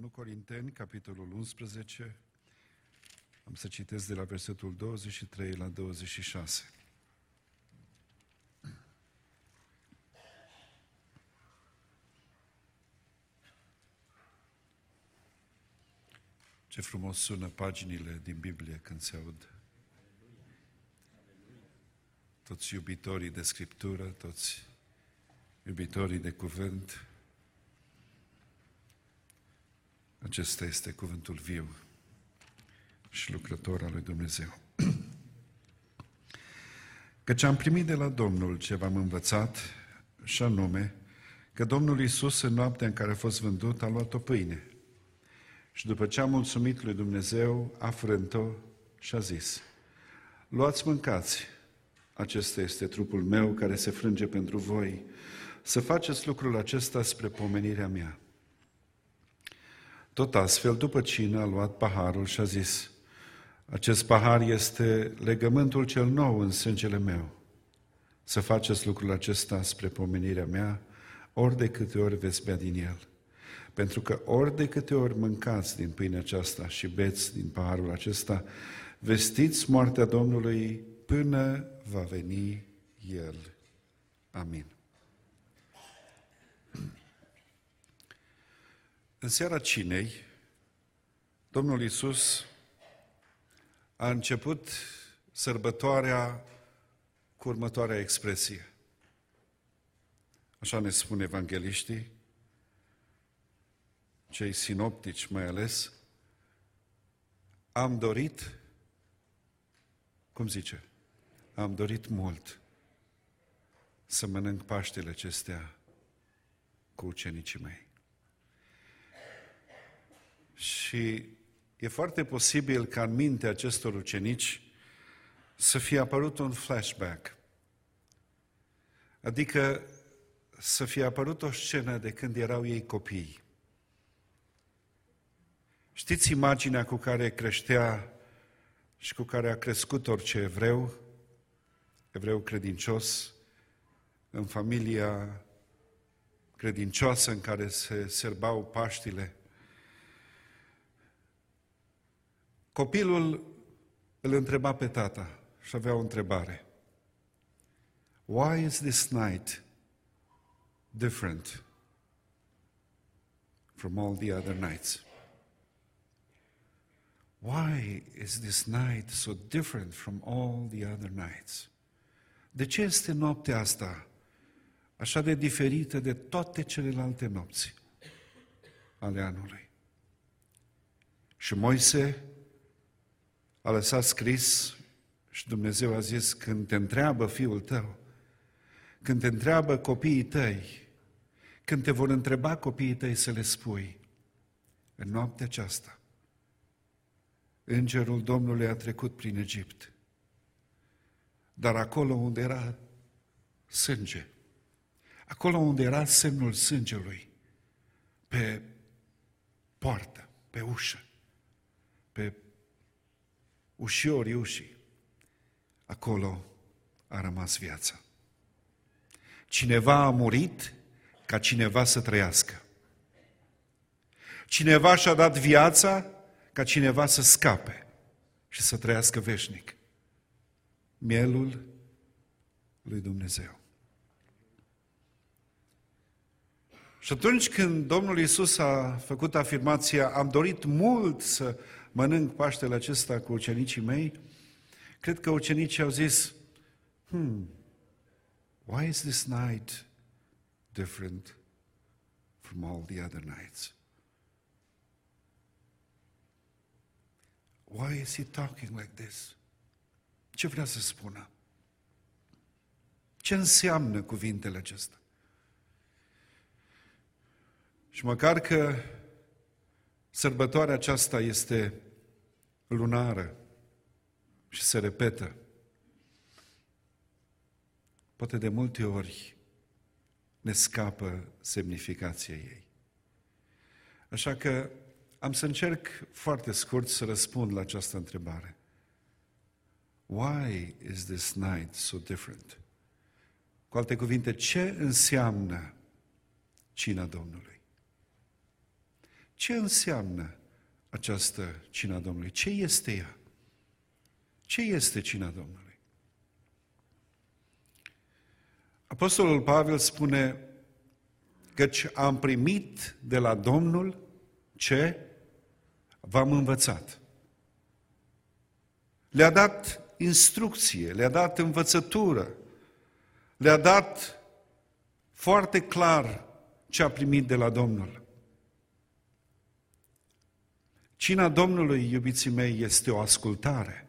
1 Corinteni, capitolul 11, am să citesc de la versetul 23 la 26. Ce frumos sună paginile din Biblie când se aud. Toți iubitorii de Scriptură, toți iubitorii de cuvânt. Acesta este cuvântul viu și lucrător al lui Dumnezeu. Căci am primit de la Domnul ce v-am învățat, și anume că Domnul Iisus, în noaptea în care a fost vândut, a luat o pâine și după ce a mulțumit lui Dumnezeu, a frânt-o și a zis: luați, mâncați, acesta este trupul meu care se frânge pentru voi, să faceți lucrul acesta spre pomenirea mea. Tot astfel, după cină, a luat paharul și a zis: acest pahar este legământul cel nou în sângele meu. Să faceți lucrul acesta spre pomenirea mea, ori de câte ori veți bea din el. Pentru că ori de câte ori mâncați din pâinea aceasta și beți din paharul acesta, vestiți moartea Domnului până va veni El. Amin. În seara cinei, Domnul Iisus a început sărbătoarea cu următoarea expresie. Așa ne spun evangeliștii, cei sinoptici mai ales: am dorit, cum zice, am dorit mult să mănânc Paștele acestea cu ucenicii mei. Și e foarte posibil ca în mintea acestor ucenici să fie apărut un flashback, adică să fie apărut o scenă de când erau ei copii. Știți imaginea cu care creștea și cu care a crescut orice evreu credincios, în familia credincioasă în care se sărbau Paștile? Copilul îl întreba pe tata și avea o întrebare. Why is this night different from all the other nights? Why is this night so different from all the other nights? De ce este noaptea asta așa de diferită de toate celelalte nopți ale anului? Și Moise a lăsat scris și Dumnezeu a zis: când te întreabă fiul tău, când te întreabă copiii tăi, când te vor întreba copiii tăi, să le spui: în noaptea aceasta, Îngerul Domnului a trecut prin Egipt, dar acolo unde era sânge, acolo unde era semnul sângelui, pe poartă, pe ușă, pe ușiorii ușii, acolo a rămas viața. Cineva a murit ca cineva să trăiască. Cineva și-a dat viața ca cineva să scape și să trăiască veșnic. Mielul lui Dumnezeu. Și atunci când Domnul Iisus a făcut afirmația: am dorit mult să mănânc Paștele acesta cu ucenicii mei, cred că ucenicii au zis: why is this night different from all the other nights? Why is he talking like this? Ce vrea să spună? Ce înseamnă cuvintele acestea? Și măcar că sărbătoarea aceasta este lunară și se repetă, poate de multe ori ne scapă semnificația ei. Așa că am să încerc foarte scurt să răspund la această întrebare. Why is this night so different? Cu alte cuvinte, ce înseamnă cina Domnului? Ce înseamnă această cina Domnului? Ce este ea? Ce este cina Domnului? Apostolul Pavel spune căci am primit de la Domnul ce v-am învățat. Le-a dat instrucție, le-a dat învățătură, le-a dat foarte clar ce a primit de la Domnul. Cina Domnului, iubiții mei, este o ascultare.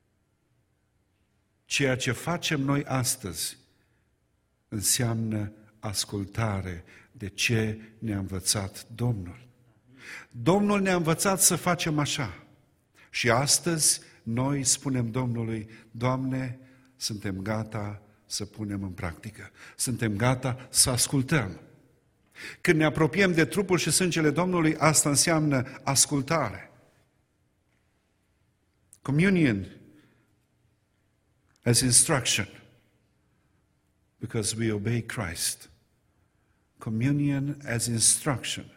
Ceea ce facem noi astăzi înseamnă ascultare de ce ne-a învățat Domnul. Domnul ne-a învățat să facem așa. Și astăzi noi spunem Domnului, Doamne, suntem gata să punem în practică. Suntem gata să ascultăm. Când ne apropiem de trupul și sângele Domnului, asta înseamnă ascultare. Communion as instruction, because we obey Christ. Communion as instruction,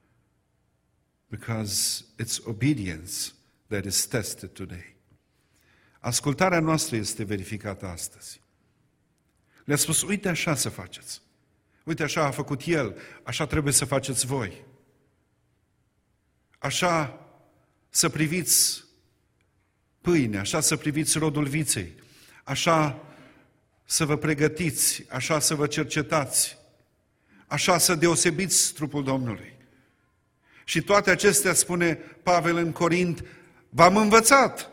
because it's obedience that is tested today. Ascultarea noastră este verificată astăzi. Le-a spus, uite așa să faceți. Uite așa a făcut El, așa trebuie să faceți voi. Așa să priviți pâine, așa să priviți rodul viței, așa să vă pregătiți, așa să vă cercetați, așa să deosebiți trupul Domnului. Și toate acestea, spune Pavel în Corint, v-am învățat.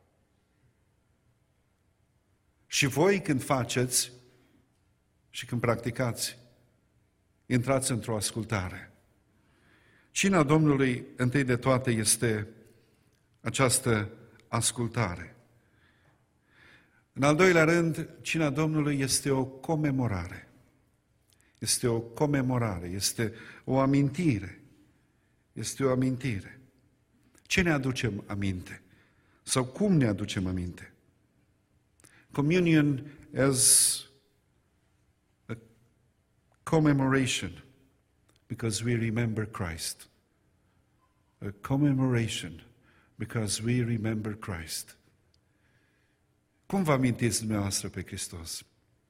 Și voi când faceți și când practicați, intrați într-o ascultare. Cina Domnului, întâi de toate, este această ascultare. În al doilea rând, cina Domnului este o comemorare. Este o comemorare, este o amintire. Este o amintire. Ce ne aducem aminte? Sau cum ne aducem aminte? Communion as a commemoration, because we remember Christ. A commemoration, because we remember Christ. Cum vă amintiți dumneavoastră pe Hristos?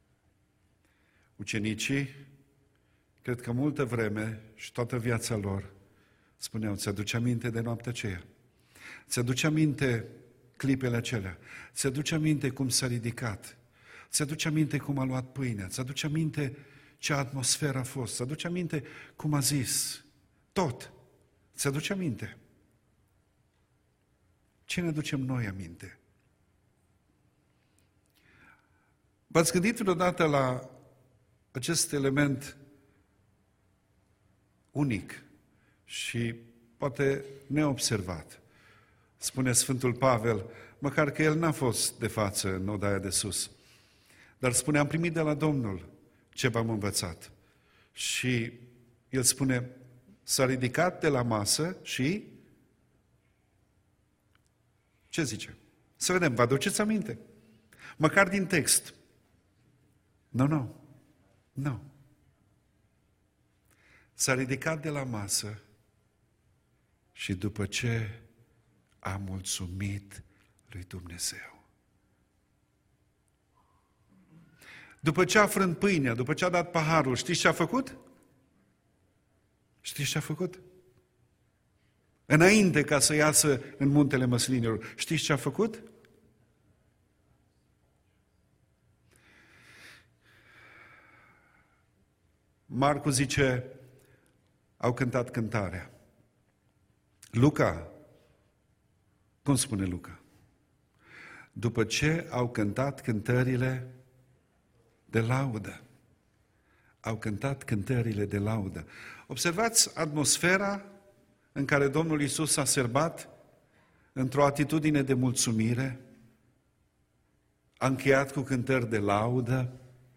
Ucenicii, cred că multă vreme și toată viața lor, spuneau, ți-aduce aminte de noaptea aceea? Ți-aduce aminte clipele acelea? Ți-aduce aminte cum s-a ridicat? Ți-aduce aminte cum a luat pâinea? Ți-aduce aminte ce atmosferă a fost? Ți-aduce aminte cum a zis? Tot. Ți-aduce aminte? Ce ne aducem noi aminte? V-ați gândit vreodată la acest element unic și poate neobservat? Spune Sfântul Pavel, măcar că el n-a fost de față în odaia de sus, dar spune, am primit de la Domnul ce v-am învățat. Și el spune, s-a ridicat de la masă și ce zice? Să vedem, vă aduceți aminte? Măcar din text. Nu. S-a ridicat de la masă și după ce a mulțumit lui Dumnezeu. După ce a frânt pâinea, după ce a dat paharul, știți ce a făcut? Știți ce a făcut? Înainte ca să iasă în muntele măslinilor, știți ce a făcut? Marcu zice, au cântat cântarea. Luca, cum spune Luca? După ce au cântat cântările de laudă. Au cântat cântările de laudă. Observați atmosfera în care Domnul Iisus s-a serbat într-o atitudine de mulțumire, a încheiat cu cântări de laudă.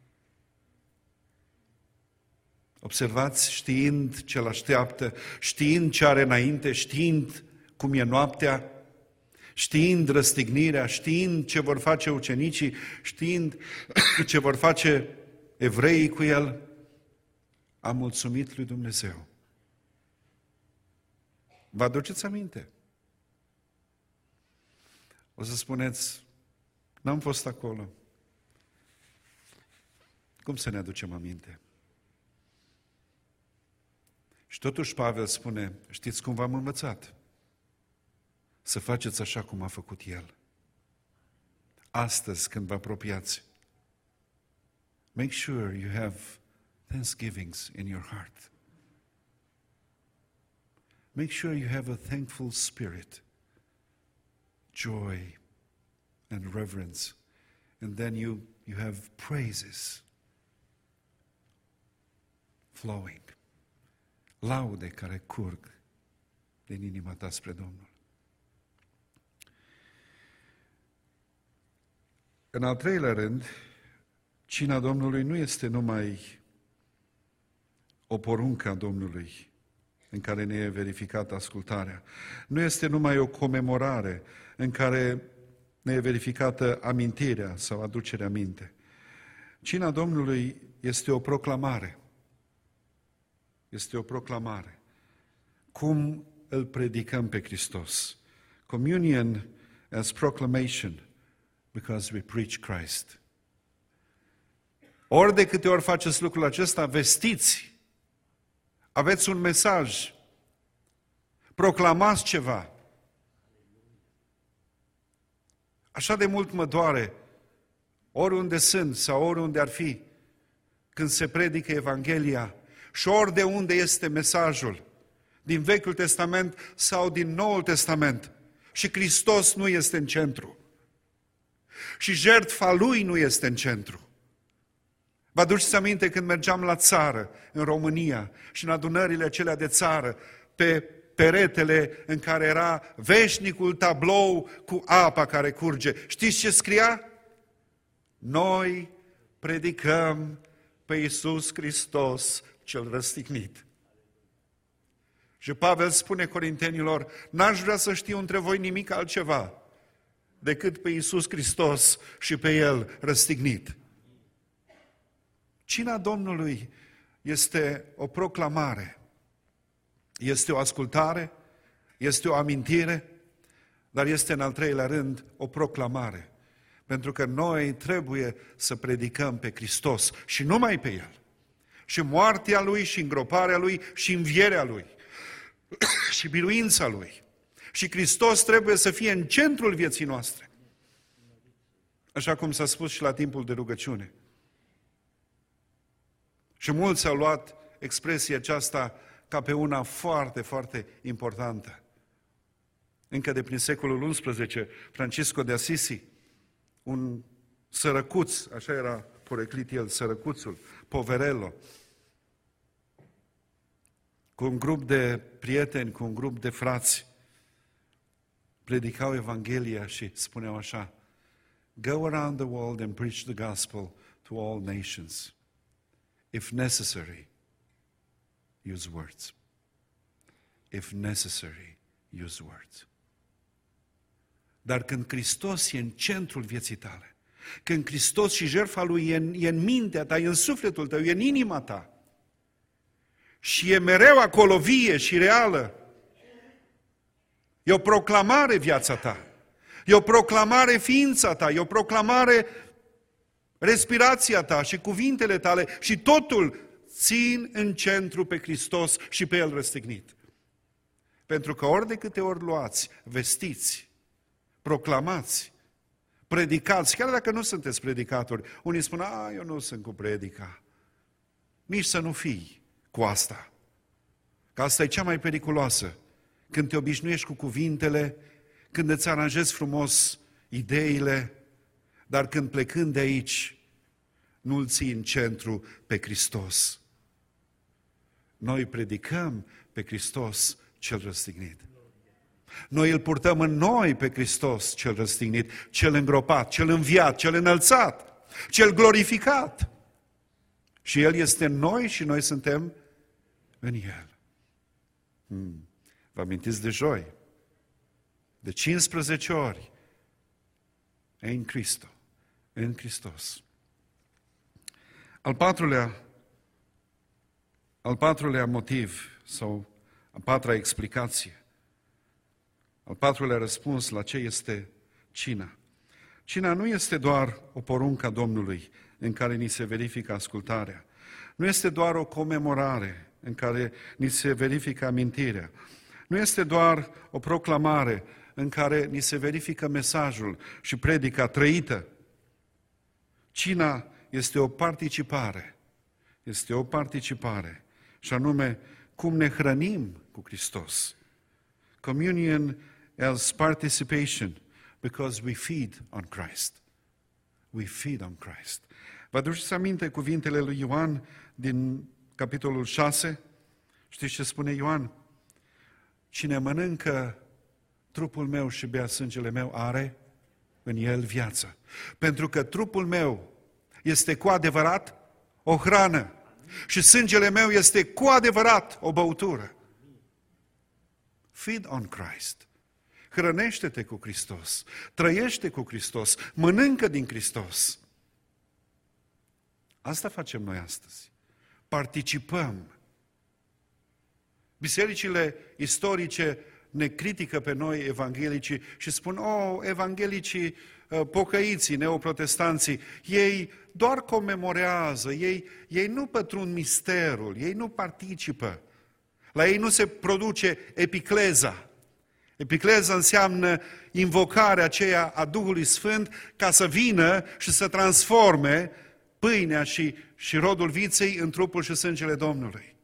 Observați, știind ce-l așteaptă, știind ce are înainte, știind cum e noaptea, știind răstignirea, știind ce vor face ucenicii, știind ce vor face evreii cu el, a mulțumit lui Dumnezeu. Vă aduceți aminte? O să spuneți, n-am fost acolo. Cum să ne aducem aminte? Și totuși Pavel spune, știți cum v-am învățat? Să faceți așa cum a făcut el. Astăzi, când vă apropiați, make sure you have thanksgivings in your heart. Make sure you have a thankful spirit, joy and reverence, and then you have praises flowing, laude care curg din inima ta spre Domnul. În al treilea rând, cina Domnului nu este numai o poruncă a Domnului în care ne e verificată ascultarea. Nu este numai o comemorare în care ne e verificată amintirea sau aducerea minte. Cina Domnului este o proclamare. Este o proclamare. Cum îl predicăm pe Hristos? Communion as proclamation, because we preach Christ. Ori de câte ori faceți lucrul acesta, vestiți, aveți un mesaj, proclamați ceva. Așa de mult mă doare, oriunde sunt sau oriunde ar fi, când se predică Evanghelia și ori de unde este mesajul, din Vechiul Testament sau din Noul Testament, și Hristos nu este în centru. Și jertfa Lui nu este în centru. Vă aduceți aminte când mergeam la țară, în România, și în adunările acelea de țară, pe peretele în care era veșnicul tablou cu apa care curge. Știți ce scria? Noi predicăm pe Iisus Hristos cel răstignit. Și Pavel spune Corintenilor, n-aș vrea să știu între voi nimic altceva decât pe Iisus Hristos și pe El răstignit. Cina Domnului este o proclamare, este o ascultare, este o amintire, dar este în al treilea rând o proclamare. Pentru că noi trebuie să predicăm pe Hristos și numai pe El. Și moartea Lui, și îngroparea Lui, și învierea Lui, și biruința Lui. Și Hristos trebuie să fie în centrul vieții noastre. Așa cum s-a spus și la timpul de rugăciune. Și mulți au luat expresia aceasta ca pe una foarte, foarte importantă. Încă de prin secolul XI, Francisco de Assisi, un sărăcuț, așa era poreclit el, sărăcuțul, poverello, cu un grup de prieteni, cu un grup de frați, predicau Evanghelia și spuneau așa, go around the world and preach the gospel to all nations. If necessary, use words. If necessary, use words. Dar când Hristos e în centrul vieții tale, când Hristos și jertfa Lui e în mintea ta, e în sufletul tău, e în inima ta, și e mereu acolo vie și reală, e o proclamare viața ta, e o proclamare ființa ta, e o proclamare respirația ta și cuvintele tale și totul țin în centru pe Hristos și pe El răstignit. Pentru că ori de câte ori luați, vestiți, proclamați, predicați, chiar dacă nu sunteți predicatori, unii spun, eu nu sunt cu predica. Nici să nu fii cu asta. Că asta e cea mai periculoasă. Când te obișnuiești cu cuvintele, când îți aranjezi frumos ideile, dar când plecând de aici, nu-L ții în centru pe Hristos. Noi predicăm pe Hristos cel răstignit. Noi îl purtăm în noi pe Hristos cel răstignit, cel îngropat, cel înviat, cel înălțat, cel glorificat. Și El este în noi și noi suntem în El. Vă amintiți de joi? De 15 ori. În Cristo. În Hristos. Al patrulea motiv sau a patra explicație Al patrulea răspuns la ce este cina. Cina nu este doar o poruncă a Domnului în care ni se verifică ascultarea. Nu este doar o comemorare în care ni se verifică amintirea. Nu este doar o proclamare în care ni se verifică mesajul și predica trăită. Cina este o participare. Este o participare. Și anume, cum ne hrănim cu Hristos. Communion as participation, because we feed on Christ. We feed on Christ. Vă aduceți aminte cuvintele lui Ioan din capitolul 6? Știți ce spune Ioan? Cine mănâncă trupul meu și bea sângele meu are în el viață. Pentru că trupul meu este cu adevărat o hrană și sângele meu este cu adevărat o băutură. Feed on Christ. Hrănește-te cu Hristos, trăiește cu Hristos, mănâncă din Hristos. Asta facem noi astăzi. Participăm. Bisericile istorice ne critică pe noi evanghelicii și spun, evanghelicii pocăiții, neoprotestanții, ei doar comemorează, ei nu pătrund misterul, ei nu participă. La ei nu se produce epicleza. Epicleza înseamnă invocarea aceea a Duhului Sfânt ca să vină și să transforme pâinea și rodul viței în trupul și sângele Domnului.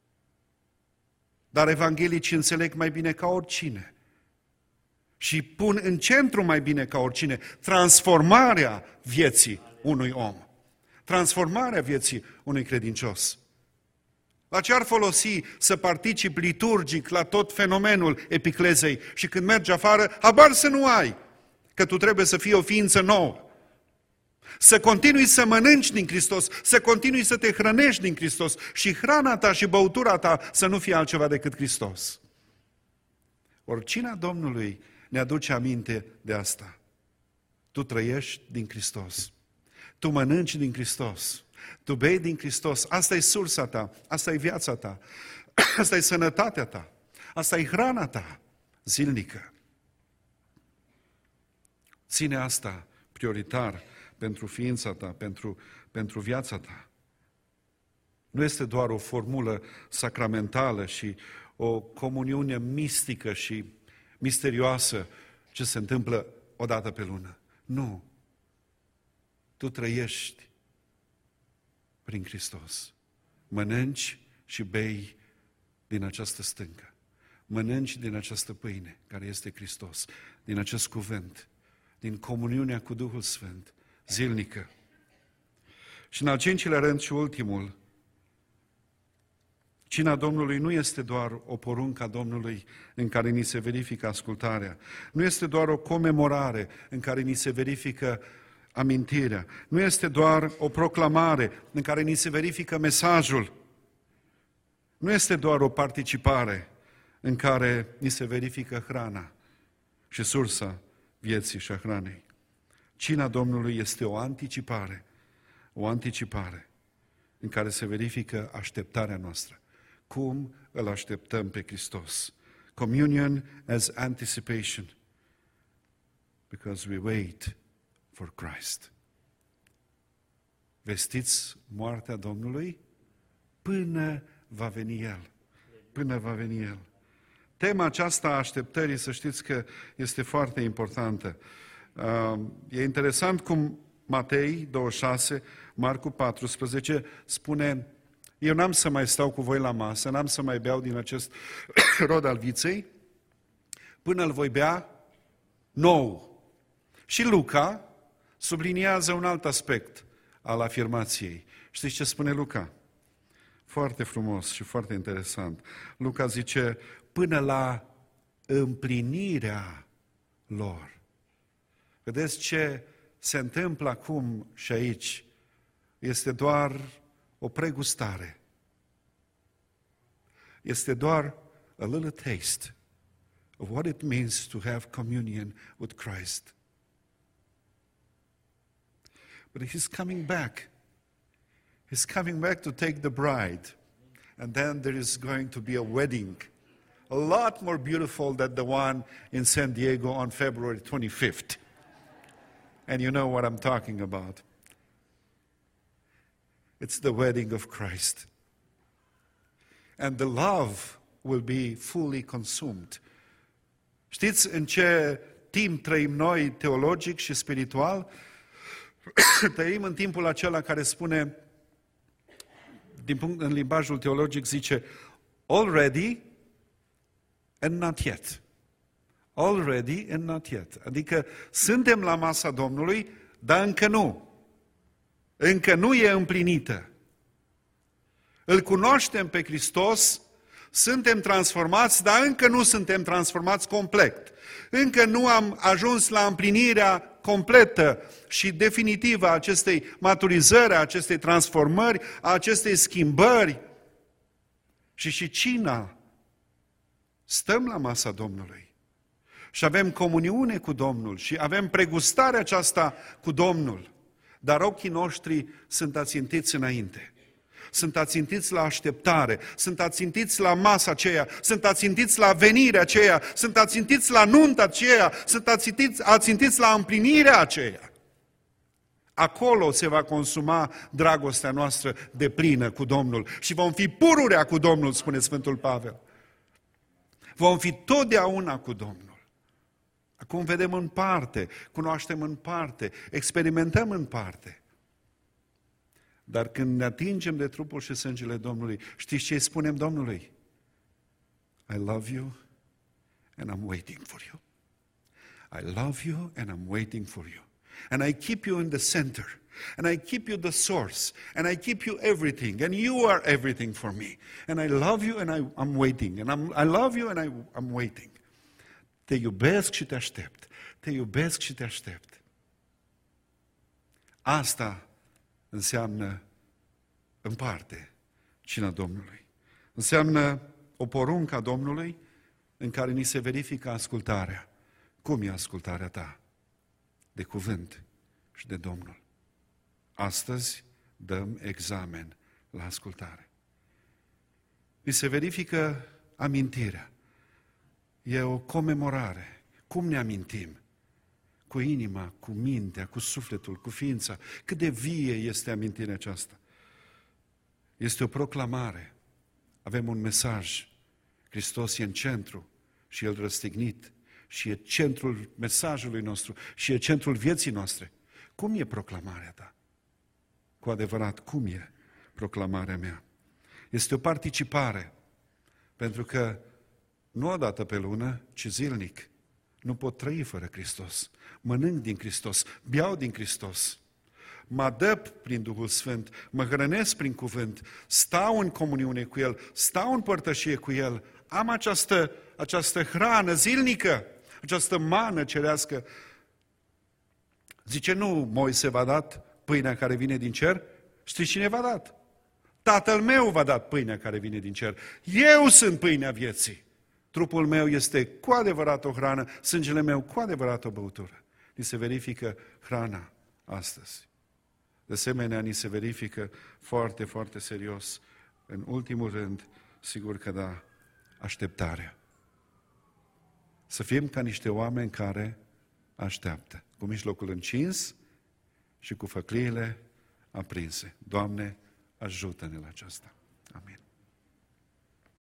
Dar evanghelicii înțeleg mai bine ca oricine și pun în centru mai bine ca oricine transformarea vieții unui om, transformarea vieții unui credincios. La ce ar folosi să participi liturgic la tot fenomenul epiclezei și când mergi afară, habar să nu ai, că tu trebuie să fii o ființă nouă. Să continui să mănânci din Hristos, să continui să te hrănești din Hristos și hrana ta și băutura ta să nu fie altceva decât Hristos. Ori cina Domnului ne aduce aminte de asta. Tu trăiești din Hristos. Tu mănânci din Hristos. Tu bei din Hristos. Asta e sursa ta, asta e viața ta, asta e sănătatea ta, asta e hrana ta zilnică. Ține asta prioritar pentru ființa ta, pentru viața ta. Nu este doar o formulă sacramentală și o comuniune mistică și misterioasă ce se întâmplă o dată pe lună. Nu. Tu trăiești prin Hristos. Mănânci și bei din această stâncă. Mănânci din această pâine care este Hristos, din acest cuvânt, din comuniunea cu Duhul Sfânt, zilnică. Și în al cincilea rând și ultimul, cina Domnului nu este doar o poruncă a Domnului în care ni se verifică ascultarea. Nu este doar o comemorare în care ni se verifică amintirea. Nu este doar o proclamare în care ni se verifică mesajul. Nu este doar o participare în care ni se verifică hrana și sursa vieții și a hranei. Cina Domnului este o anticipare în care se verifică așteptarea noastră. Cum îl așteptăm pe Hristos? Communion as anticipation, because we wait for Christ. Vestiți moartea Domnului până va veni El. Până va veni El. Tema aceasta a așteptării, să știți că este foarte importantă. E interesant cum Matei 26, Marcu 14 spune: eu n-am să mai stau cu voi la masă, n-am să mai beau din acest rod al viței, până îl voi bea nou. Și Luca subliniază un alt aspect al afirmației. Știți ce spune Luca? Foarte frumos și foarte interesant. Luca zice, până la împlinirea lor. Vedeți ce se întâmplă acum și aici? Este doar o pregustare. Este doar a little taste of what it means to have communion with Christ. But He's coming back. He's coming back to take the bride. And then there is going to be a a lot more beautiful than the one in San Diego on February 25th. And you know what I'm talking about. It's the wedding of Christ. And the love will be fully consumed. Știți în ce timp trăim noi, teologic și spiritual? Trăim în timpul acela care spune, în limbajul teologic zice, already and not yet. Already and not yet. Adică suntem la masa Domnului, dar încă nu. Încă nu e împlinită. Îl cunoaștem pe Hristos, suntem transformați, dar încă nu suntem transformați complet. Încă nu am ajuns la împlinirea completă și definitivă a acestei maturizări, a acestei transformări, a acestei schimbări. Și cina, stăm la masa Domnului și avem comuniune cu Domnul și avem pregustarea aceasta cu Domnul, dar ochii noștri sunt ațintiți înainte. Sunt ațintiți la așteptare, sunt ațintiți la masa aceea, sunt ațintiți la venirea aceea, sunt ațintiți la nunta aceea, sunt ațintiți la împlinirea aceea. Acolo se va consuma dragostea noastră deplină cu Domnul și vom fi pururea cu Domnul, spune Sfântul Pavel. Vom fi totdeauna cu Domnul. Acum vedem în parte, cunoaștem în parte, experimentăm în parte. Dar când ne atingem de trupul și sângele Domnului, știți ce îi spunem Domnului? I love you and I'm waiting for you. I love you and I'm waiting for you. And I keep you in the center. And I keep you the source. And I keep you everything. And you are everything for me. And I love you and I'm waiting. And I love you and I'm waiting. Te iubesc și te aștept. Te iubesc și te aștept. Asta înseamnă, în parte, cina Domnului. Înseamnă o poruncă a Domnului în care ni se verifică ascultarea. Cum e ascultarea ta? De cuvânt și de Domnul. Astăzi dăm examen la ascultare. Ni se verifică amintirea. E o comemorare. Cum ne amintim? Cu inima, cu mintea, cu sufletul, cu ființa. Cât de vie este amintirea aceasta. Este o proclamare. Avem un mesaj. Hristos e în centru și El răstignit. Și e centrul mesajului nostru și e centrul vieții noastre. Cum e proclamarea ta? Cu adevărat, cum e proclamarea mea? Este o participare, pentru că nu o dată pe lună, ci zilnic. Nu pot trăi fără Hristos. Mănânc din Hristos, beau din Hristos. Mă adăp prin Duhul Sfânt, mă hrănesc prin cuvânt, stau în comuniune cu El, stau în părtășie cu El, am această hrană zilnică, această mană cerească. Zice, nu Moise v-a dat pâinea care vine din cer? Știți cine v-a dat? Tatăl meu v-a dat pâinea care vine din cer. Eu sunt pâinea vieții. Trupul meu este cu adevărat o hrană, sângele meu cu adevărat o băutură. Ni se verifică hrana astăzi. De asemenea, ni se verifică foarte, foarte serios, în ultimul rând, sigur că da, așteptarea. Să fim ca niște oameni care așteaptă, cu mijlocul încins și cu făcliile aprinse. Doamne, ajută-ne la aceasta.